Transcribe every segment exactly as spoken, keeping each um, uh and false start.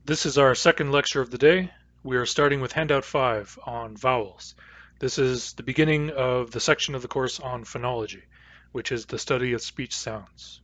This is our second lecture of the day. We are starting with handout five on vowels. This is the beginning of the section of the course on phonology, which is the study of speech sounds.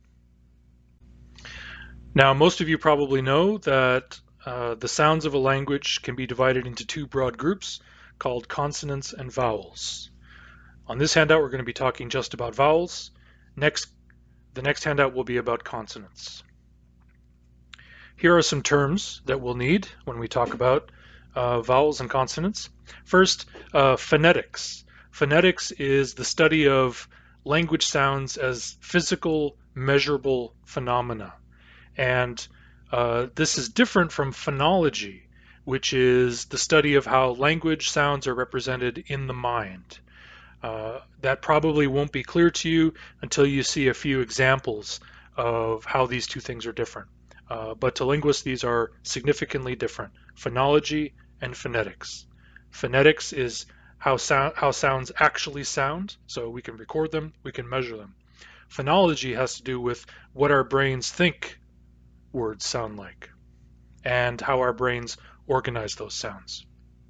Now, most of you probably know that uh, the sounds of a language can be divided into two broad groups called consonants and vowels. On this handout, we're going to be talking just about vowels. Next, the next handout will be about consonants. Here are some terms that we'll need when we talk about uh, vowels and consonants. First, uh, phonetics. Phonetics is the study of language sounds as physical, measurable phenomena. And uh, this is different from phonology, which is the study of how language sounds are represented in the mind. Uh, that probably won't be clear to you until you see a few examples of how these two things are different. Uh, but to linguists, these are significantly different: phonology and phonetics. Phonetics is how, sound, how sounds actually sound, so we can record them, we can measure them. Phonology has to do with what our brains think words sound like and how our brains organize those sounds.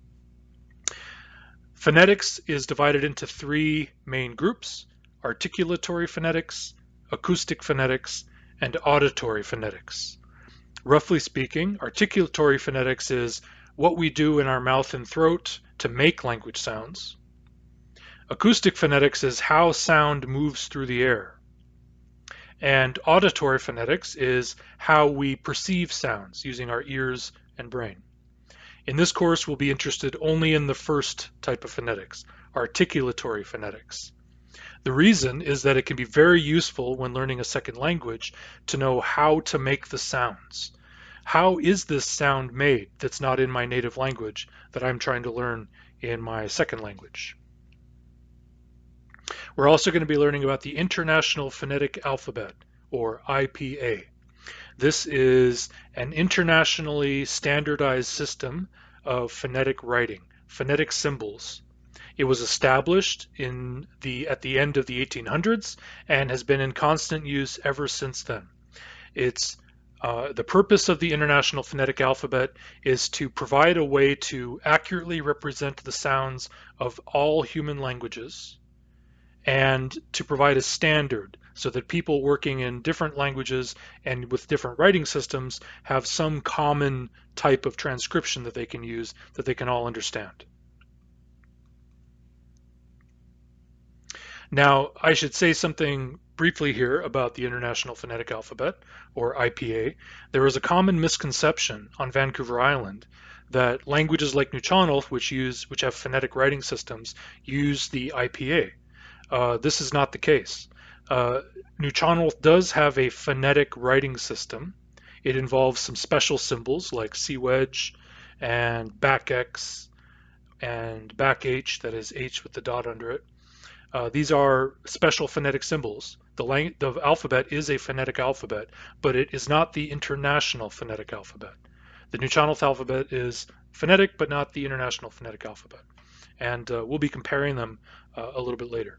Phonetics is divided into three main groups: articulatory phonetics, acoustic phonetics, and auditory phonetics. Roughly speaking, articulatory phonetics is what we do in our mouth and throat to make language sounds. Acoustic phonetics is how sound moves through the air. And auditory phonetics is how we perceive sounds using our ears and brain. In this course, we'll be interested only in the first type of phonetics, articulatory phonetics. The reason is that it can be very useful when learning a second language to know how to make the sounds. How is this sound made that's not in my native language that I'm trying to learn in my second language? We're also going to be learning about the International Phonetic Alphabet, or I P A. This is an internationally standardized system of phonetic writing, phonetic symbols. It was established in the, at the end of the eighteen hundreds and has been in constant use ever since then. It's, uh, the purpose of the International Phonetic Alphabet is to provide a way to accurately represent the sounds of all human languages and to provide a standard so that people working in different languages and with different writing systems have some common type of transcription that they can use that they can all understand. Now, I should say something briefly here about the International Phonetic Alphabet, or I P A. There is a common misconception on Vancouver Island that languages like Nuu-chah-nulth, which use which have phonetic writing systems, use the I P A. Uh, this is not the case. Uh, Nuu-chah-nulth does have a phonetic writing system. It involves some special symbols like C-wedge and back X and back H, that is H with the dot under it. Uh, these are special phonetic symbols. The, lang the alphabet is a phonetic alphabet, but it is not the international phonetic alphabet. The Nuu-chah-nulth alphabet is phonetic, but not the international phonetic alphabet. And uh, we'll be comparing them uh, a little bit later.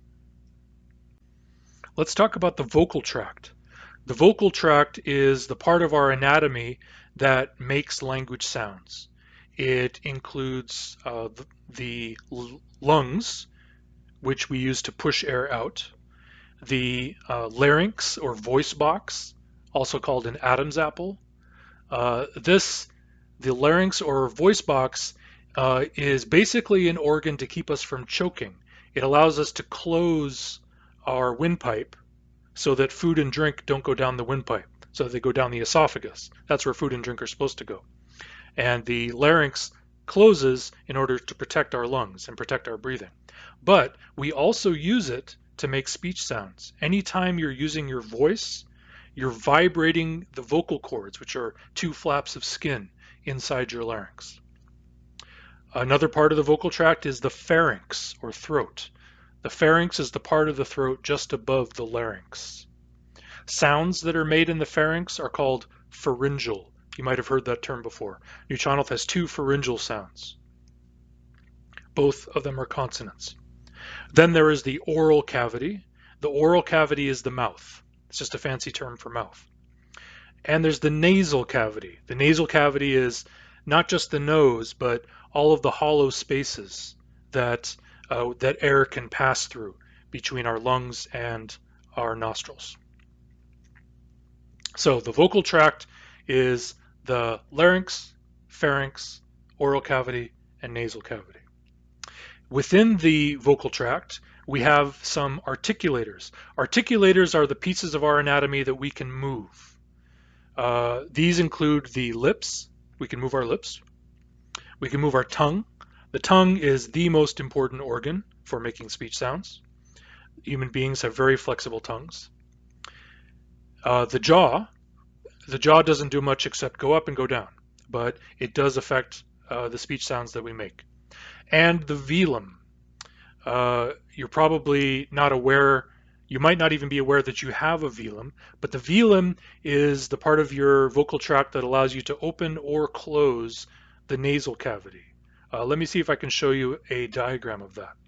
Let's talk about the vocal tract. The vocal tract is the part of our anatomy that makes language sounds. It includes uh, the, the lungs, which we use to push air out, the uh, larynx or voice box, also called an Adam's apple. Uh, this, the larynx or voice box, uh, is basically an organ to keep us from choking. It allows us to close our windpipe so that food and drink don't go down the windpipe, so that they go down the esophagus. That's where food and drink are supposed to go. And the larynx closes in order to protect our lungs and protect our breathing. But we also use it to make speech sounds. Anytime you're using your voice, you're vibrating the vocal cords, which are two flaps of skin inside your larynx. Another part of the vocal tract is the pharynx, or throat. The pharynx is the part of the throat just above the larynx. Sounds that are made in the pharynx are called pharyngeal. You might have heard that term before. Nuu-chah-nulth has two pharyngeal sounds. Both of them are consonants. Then there is the oral cavity. The oral cavity is the mouth. It's just a fancy term for mouth. And there's the nasal cavity. The nasal cavity is not just the nose, but all of the hollow spaces that uh, that air can pass through between our lungs and our nostrils. So the vocal tract is the larynx, pharynx, oral cavity, and nasal cavity. Within the vocal tract, we have some articulators. Articulators are the pieces of our anatomy that we can move. Uh, these include the lips. We can move our lips. We can move our tongue. The tongue is the most important organ for making speech sounds. Human beings have very flexible tongues. Uh, the jaw, the jaw doesn't do much except go up and go down, but it does affect uh, the speech sounds that we make. And the velum. Uh, you're probably not aware, you might not even be aware that you have a velum, but the velum is the part of your vocal tract that allows you to open or close the nasal cavity. Uh, let me see if I can show you a diagram of that.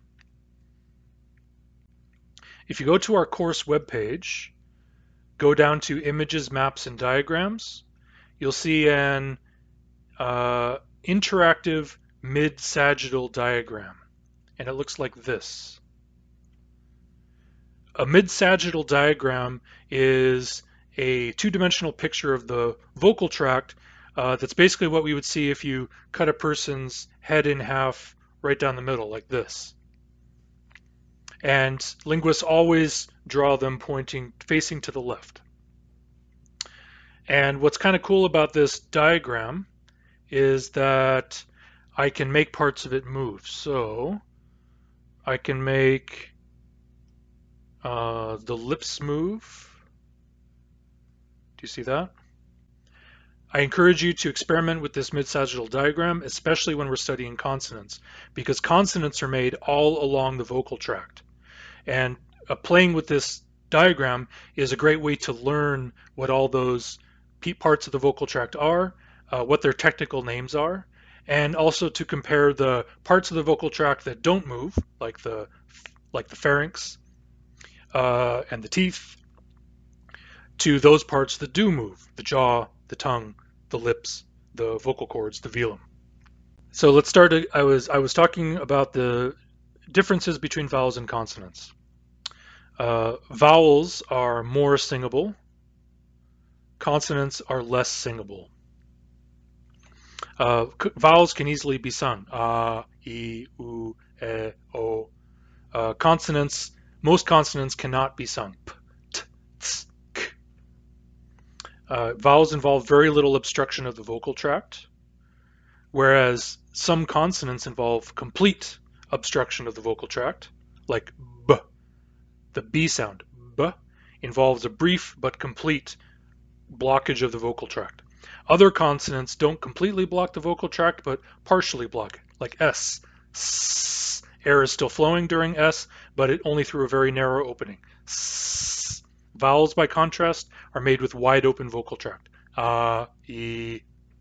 If you go to our course webpage, go down to Images, Maps, and Diagrams, you'll see an uh, interactive mid-sagittal diagram, and it looks like this. A mid-sagittal diagram is a two-dimensional picture of the vocal tract uh, that's basically what we would see if you cut a person's head in half right down the middle, like this. And linguists always draw them pointing, facing to the left. And what's kind of cool about this diagram is that I can make parts of it move. So I can make uh, the lips move. Do you see that? I encourage you to experiment with this mid-sagittal diagram, especially when we're studying consonants, because consonants are made all along the vocal tract. And uh, playing with this diagram is a great way to learn what all those parts of the vocal tract are, uh, what their technical names are, and also to compare the parts of the vocal tract that don't move, like the like the pharynx uh, and the teeth, to those parts that do move, the jaw, the tongue, the lips, the vocal cords, the velum. So let's start. I was I was talking about the differences between vowels and consonants. Uh, vowels are more singable. Consonants are less singable. Uh, vowels can easily be sung. A, I, U, E, O. Uh, consonants, most consonants cannot be sung. P, T, Ts, K. Uh, vowels involve very little obstruction of the vocal tract, whereas some consonants involve complete obstruction of the vocal tract, like B. The B sound, B, involves a brief but complete blockage of the vocal tract. Other consonants don't completely block the vocal tract, but partially block it, like S. S. Air is still flowing during S, but it only through a very narrow opening. S. Vowels, by contrast, are made with wide open vocal tract. A, I.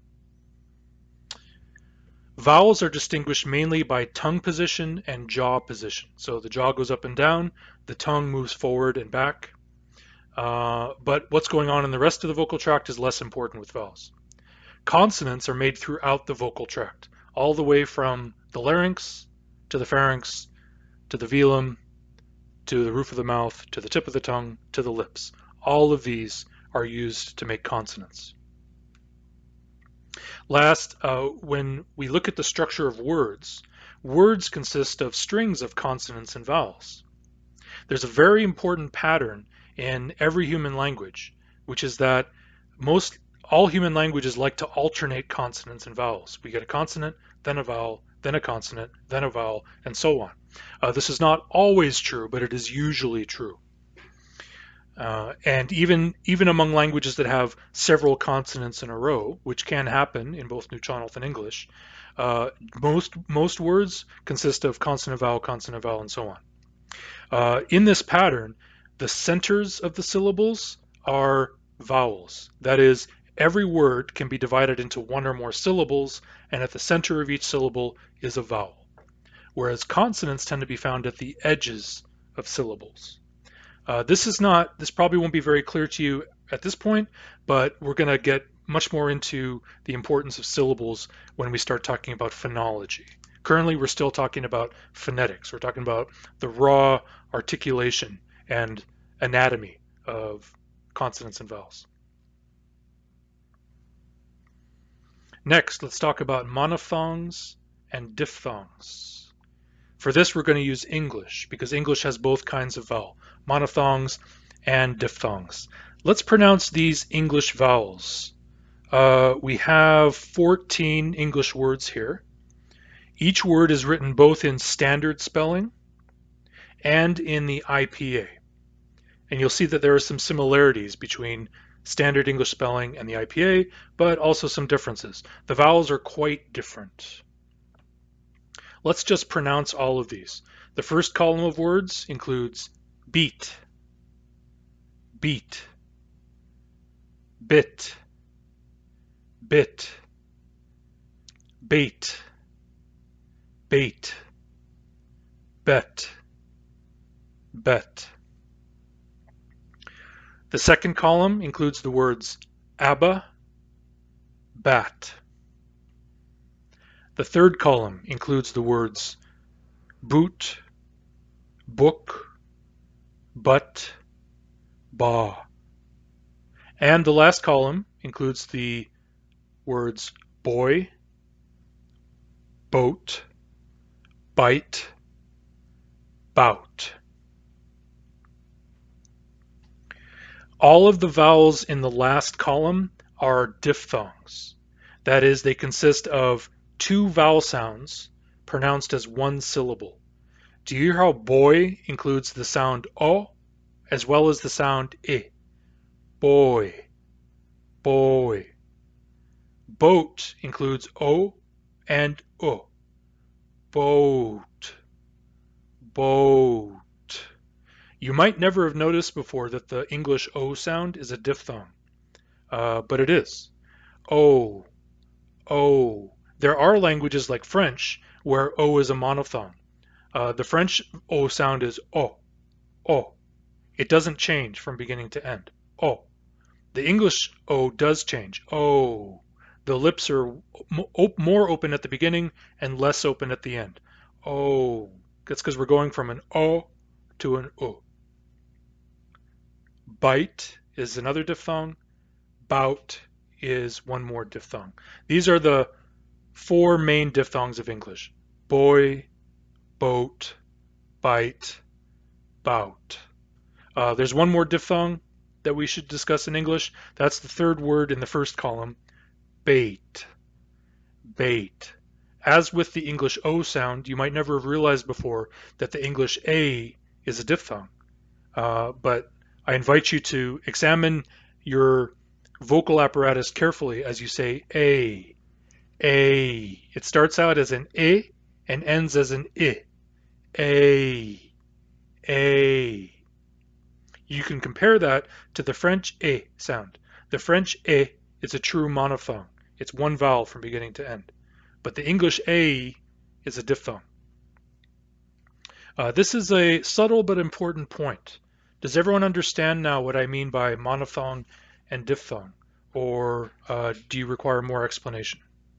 Vowels are distinguished mainly by tongue position and jaw position. So the jaw goes up and down, the tongue moves forward and back. Uh, but what's going on in the rest of the vocal tract is less important with vowels. Consonants are made throughout the vocal tract, all the way from the larynx to the pharynx to the velum to the roof of the mouth to the tip of the tongue to the lips. All of these are used to make consonants. Last, uh, when we look at the structure of words, words consist of strings of consonants and vowels. There's a very important pattern in every human language, which is that most all human languages like to alternate consonants and vowels. We get a consonant, then a vowel, then a consonant, then a vowel, and so on. Uh, this is not always true, but it is usually true. Uh, and even even among languages that have several consonants in a row, which can happen in both New Chonalth and English, uh, most most words consist of consonant, vowel, consonant, vowel, and so on. Uh, in this pattern, the centers of the syllables are vowels. That is, every word can be divided into one or more syllables, and at the center of each syllable is a vowel. Whereas consonants tend to be found at the edges of syllables. Uh, this is not, this probably won't be very clear to you at this point, but we're going to get much more into the importance of syllables when we start talking about phonology. Currently, we're still talking about phonetics. We're talking about the raw articulation and anatomy of consonants and vowels. Next, let's talk about monophthongs and diphthongs. For this, we're going to use English because English has both kinds of vowel, monophthongs and diphthongs. Let's pronounce these English vowels. Uh, we have fourteen English words here. Each word is written both in standard spelling and in the I P A. And you'll see that there are some similarities between standard English spelling and the I P A, but also some differences. The vowels are quite different. Let's just pronounce all of these. The first column of words includes beat, beat, bit, bit, bait, bait, bet, bet. The second column includes the words abba, bat. The third column includes the words boot, book, but, ba. And the last column includes the words boy, boat, bite, bout. All of the vowels in the last column are diphthongs. That is, they consist of two vowel sounds pronounced as one syllable. Do you hear how boy includes the sound o as well as the sound I? Boy, boy. Boat includes o and u. Boat, boat. You might never have noticed before that the English O sound is a diphthong, uh, but it is. O, O. There are languages like French where O is a monophthong. Uh, the French O sound is O, O. It doesn't change from beginning to end. O. The English O does change. O. The lips are more open at the beginning and less open at the end. O. That's because we're going from an O to an U. Bite is another diphthong. Bout is one more diphthong. These are the four main diphthongs of English. Boy, boat, bite, bout. Uh, there's one more diphthong that we should discuss in English. That's the third word in the first column, bait, bait. As with the English O sound, you might never have realized before that the English A is a diphthong. Uh, but I invite you to examine your vocal apparatus carefully as you say A, A. It starts out as an E and ends as an I. A, A. You can compare that to the French E sound. The French E is a true monophthong. It's one vowel from beginning to end. But the English A is a diphthong. Uh, this is a subtle but important point. Does everyone understand now what I mean by monophthong and diphthong? Or uh, do you require more explanation?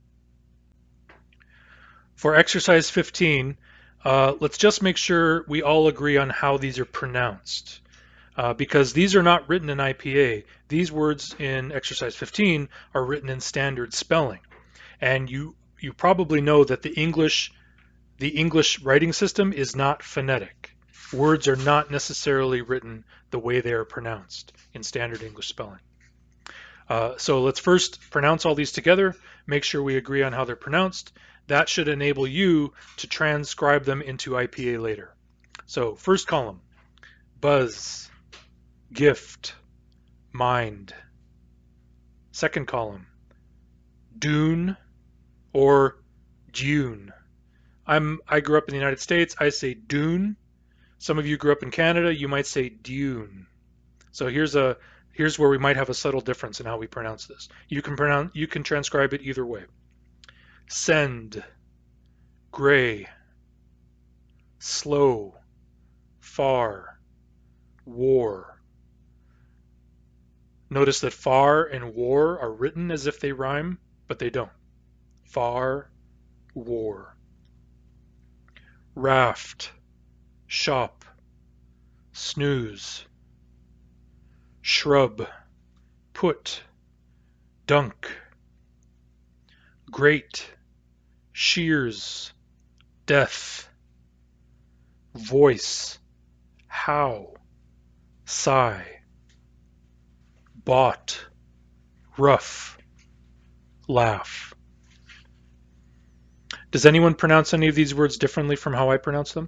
For exercise fifteen, uh, let's just make sure we all agree on how these are pronounced. Uh, because these are not written in I P A. These words in exercise fifteen are written in standard spelling. And you, you probably know that the English, the English writing system is not phonetic. Words are not necessarily written the way they are pronounced in standard English spelling. Uh, so let's first pronounce all these together, make sure we agree on how they're pronounced. That should enable you to transcribe them into I P A later. So first column, buzz, gift, mind. Second column, dune or dune. I'm, I grew up in the United States, I say dune. Some of you grew up in Canada, you might say dune. So here's a here's where we might have a subtle difference in how we pronounce this. You can pronounce you can transcribe it either way. Send, gray, slow, far, war. Notice that far and war are written as if they rhyme, but they don't. Far, war. Raft, shop, snooze. Shrub, put, dunk. Great, shears, death. Voice, how, sigh. Bought, rough, laugh. Does anyone pronounce any of these words differently from how I pronounce them?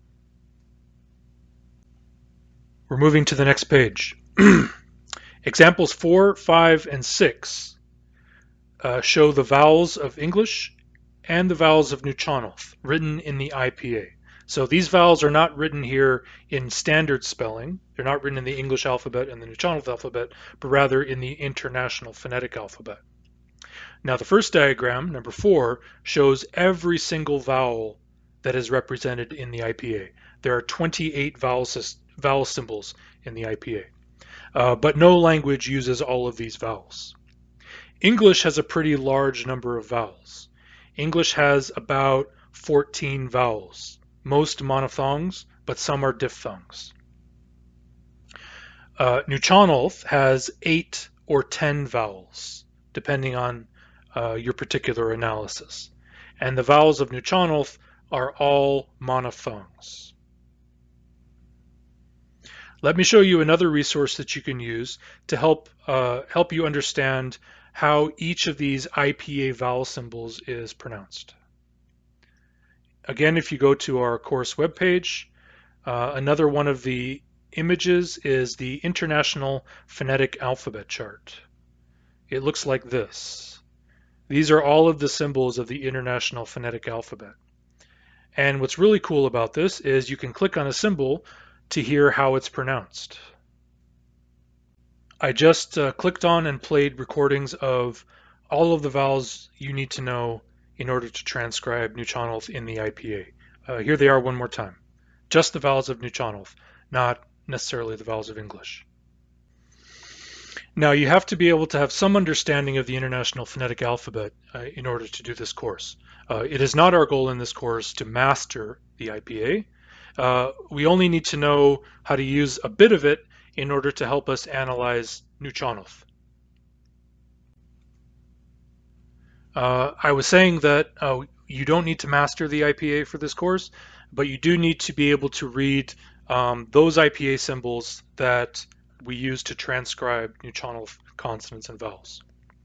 We're moving to the next page. Examples four, five, and six uh, show the vowels of English and the vowels of Nuu-chah-nulth written in the I P A. So these vowels are not written here in standard spelling. They're not written in the English alphabet and the Nuu-chah-nulth alphabet, but rather in the International Phonetic Alphabet. Now the first diagram, number four, shows every single vowel that is represented in the I P A. There are twenty-eight vowel, vowel symbols in the I P A, uh, but no language uses all of these vowels. English has a pretty large number of vowels. English has about fourteen vowels. Most monophthongs, but some are diphthongs. Uh, Nuu-chah-nulth has eight or ten vowels, depending on uh, your particular analysis. And the vowels of Nuu-chah-nulth are all monophthongs. Let me show you another resource that you can use to help uh, help you understand how each of these I P A vowel symbols is pronounced. Again, if you go to our course webpage, uh, another one of the images is the International Phonetic Alphabet chart. It looks like this. These are all of the symbols of the International Phonetic Alphabet. And what's really cool about this is you can click on a symbol to hear how it's pronounced. I just uh, clicked on and played recordings of all of the vowels you need to know in order to transcribe Nuu-chah-nulth in the I P A. Uh, here they are one more time. Just the vowels of Nuu-chah-nulth, not necessarily the vowels of English. Now you have to be able to have some understanding of the International Phonetic Alphabet uh, in order to do this course. Uh, it is not our goal in this course to master the I P A. Uh, we only need to know how to use a bit of it in order to help us analyze Nuu-chah-nulth. Uh, I was saying that uh, you don't need to master the I P A for this course, but you do need to be able to read um, those I P A symbols that we use to transcribe Nuu-chah-nulth consonants and vowels.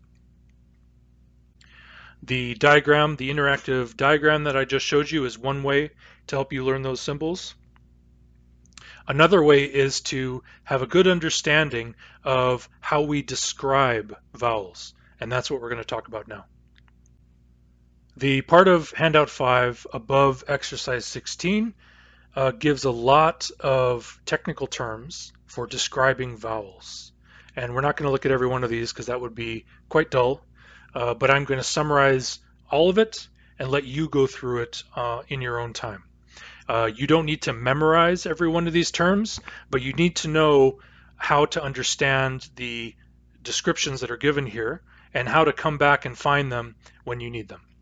The diagram, the interactive diagram that I just showed you is one way to help you learn those symbols. Another way is to have a good understanding of how we describe vowels, and that's what we're going to talk about now. The part of handout five above exercise sixteen uh, gives a lot of technical terms for describing vowels. And we're not going to look at every one of these because that would be quite dull, uh, but I'm going to summarize all of it and let you go through it uh, in your own time. Uh, you don't need to memorize every one of these terms, but you need to know how to understand the descriptions that are given here and how to come back and find them when you need them.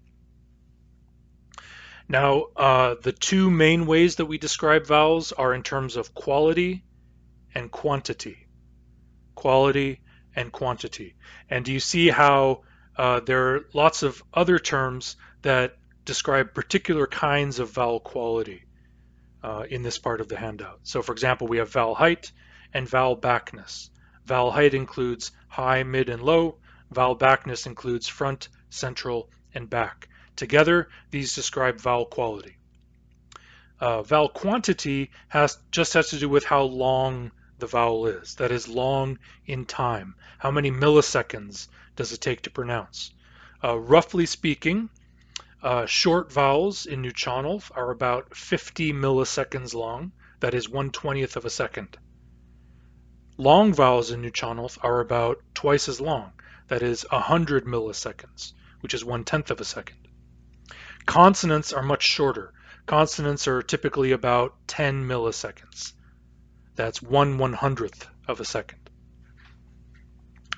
Now, uh, the two main ways that we describe vowels are in terms of quality and quantity. Quality and quantity. And do you see how uh, there are lots of other terms that describe particular kinds of vowel quality uh, in this part of the handout? So for example, we have vowel height and vowel backness. Vowel height includes high, mid, and low. Vowel backness includes front, central, and back. Together, these describe vowel quality. Uh, vowel quantity has just has to do with how long the vowel is. That is, long in time. How many milliseconds does it take to pronounce? Uh, roughly speaking, uh, short vowels in Nuu-chah-nulth are about fifty milliseconds long. That is one twentieth of a second. Long vowels in Nuu-chah-nulth are about twice as long. That is one hundred milliseconds, which is one tenth of a second. Consonants are much shorter. Consonants are typically about ten milliseconds. That's one one hundredth of a second.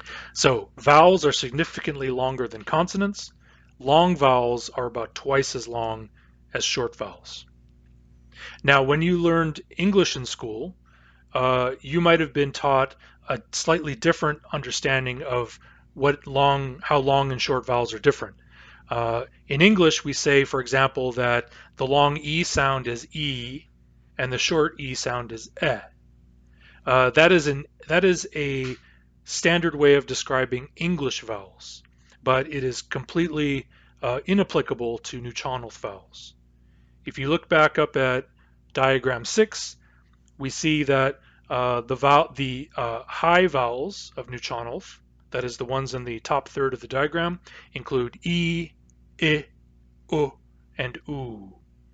So vowels are significantly longer than consonants. Long vowels are about twice as long as short vowels. Now, when you learned English in school, uh, you might have been taught a slightly different understanding of what long, how long and short vowels are different. Uh, in English, we say, for example, that the long E sound is E and the short E sound is E. Uh, that is an that is a standard way of describing English vowels, but it is completely uh, inapplicable to Nuu-chah-nulth vowels. If you look back up at diagram six, we see that uh, the, vowel, the uh, high vowels of Nuu-chah-nulth, that is the ones in the top third of the diagram, include E, I, U, and U.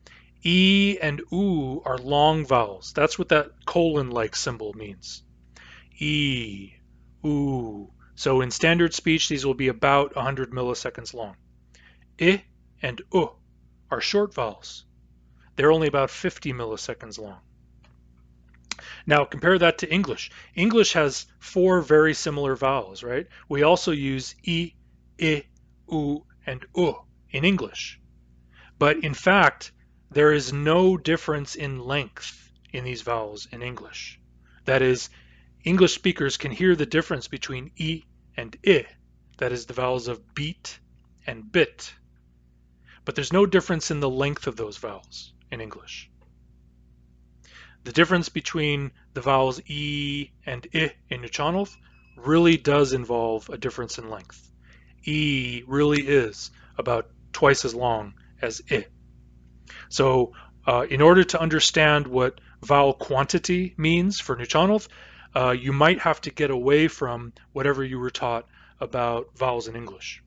E and U are long vowels. That's what that colon-like symbol means. E, U. So in standard speech, these will be about one hundred milliseconds long. I and U are short vowels. They're only about fifty milliseconds long. Now compare that to English. English has four very similar vowels, right? We also use I, I, U, and U in English. But in fact, there is no difference in length in these vowels in English. That is, English speakers can hear the difference between I and I, that is the vowels of beat and bit. But there's no difference in the length of those vowels in English. The difference between the vowels E and I in Nuu-chah-nulth really does involve a difference in length. E really is about twice as long as I. So uh, in order to understand what vowel quantity means for Nuu-chah-nulth, uh, you might have to get away from whatever you were taught about vowels in English.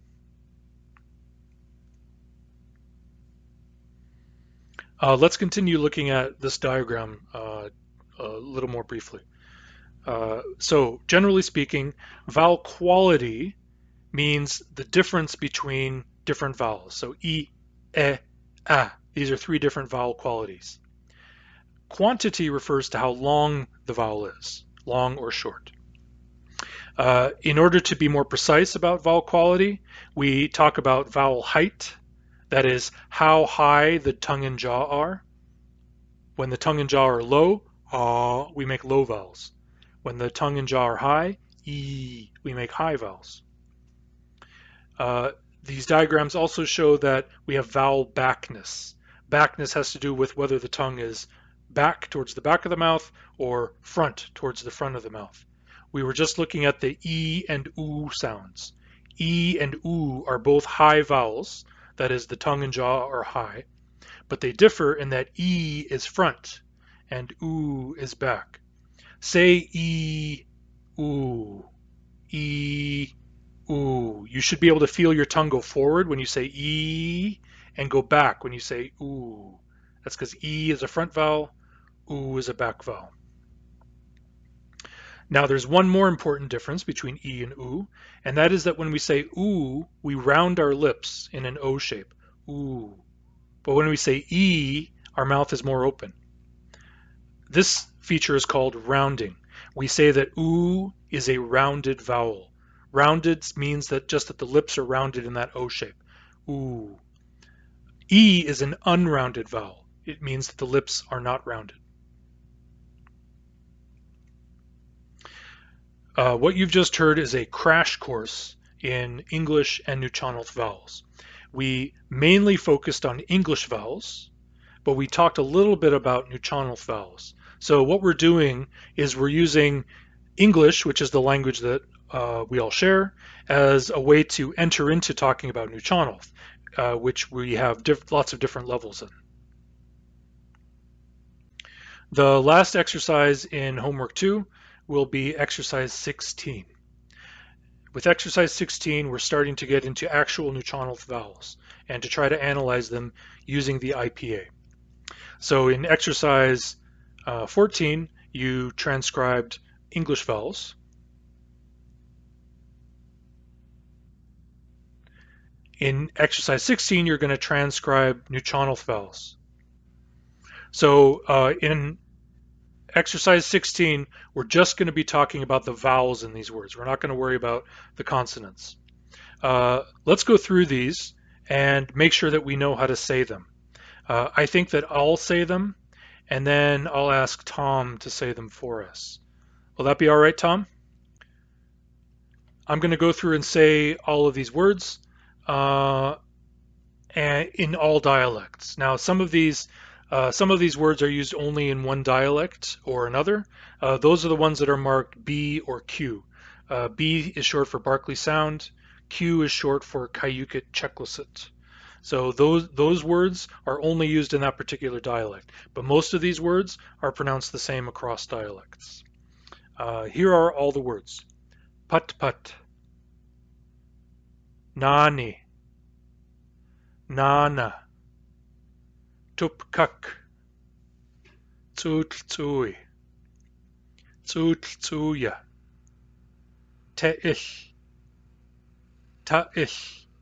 Uh, let's continue looking at this diagram uh, a little more briefly. Uh, so generally speaking, vowel quality means the difference between different vowels. So E, E, A. These are three different vowel qualities. Quantity refers to how long the vowel is, long or short. Uh, in order to be more precise about vowel quality, we talk about vowel height, that is how high the tongue and jaw are. When the tongue and jaw are low, ah, we make low vowels. When the tongue and jaw are high, e, we make high vowels. Uh, these diagrams also show that we have vowel backness. Backness has to do with whether the tongue is back towards the back of the mouth or front towards the front of the mouth. We were just looking at the E and U sounds. E and U are both high vowels, that is, the tongue and jaw are high, but they differ in that E is front and U is back. Say E, U, E, U. You should be able to feel your tongue go forward when you say E and go back when you say U. That's because E is a front vowel, U is a back vowel. Now there's one more important difference between E and U, and that is that when we say U, we round our lips in an O shape, U. But when we say E, our mouth is more open. This feature is called rounding. We say that U is a rounded vowel. Rounded means that just that the lips are rounded in that O shape, U. E is an unrounded vowel. It means that the lips are not rounded. Uh, what you've just heard is a crash course in English and Nuu-chah-nulth vowels. We mainly focused on English vowels, but we talked a little bit about Nuu-chah-nulth vowels. So what we're doing is we're using English, which is the language that uh, we all share, as a way to enter into talking about Nuu-chah-nulth, uh, which we have lots of different levels in. The last exercise in homework two will be exercise sixteen. With exercise sixteen, we're starting to get into actual Nuu-chah-nulth vowels and to try to analyze them using the I P A. So in exercise uh, fourteen, you transcribed English vowels. In exercise sixteen, you're going to transcribe Nuu-chah-nulth vowels. So uh, in exercise sixteen, we're just going to be talking about the vowels in these words. We're not going to worry about the consonants. Uh, let's go through these and make sure that we know how to say them. Uh, I think that I'll say them, and then I'll ask Tom to say them for us. Will that be all right, Tom? I'm going to go through and say all of these words uh, and in all dialects. Now, some of these uh, some of these words are used only in one dialect or another. Uh, those are the ones that are marked B or Q. Uh, B is short for Barclay Sound. Q is short for Cayucit Checklicit. So those those words are only used in that particular dialect. But most of these words are pronounced the same across dialects. Uh, here are all the words. Put put, nani, nana, tupkak, tsutltsui, tsutltsuya, te'il, ta'il,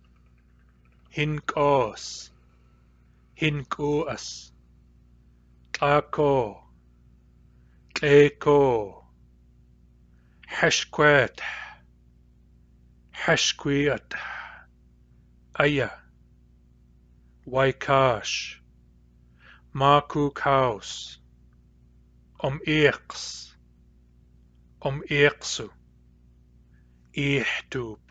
hinkos, hinkuas, tlako, tleko, heshkwet, heshkwiat, aya, waikash, makukaus, om eeks, om eeksu, eehtub,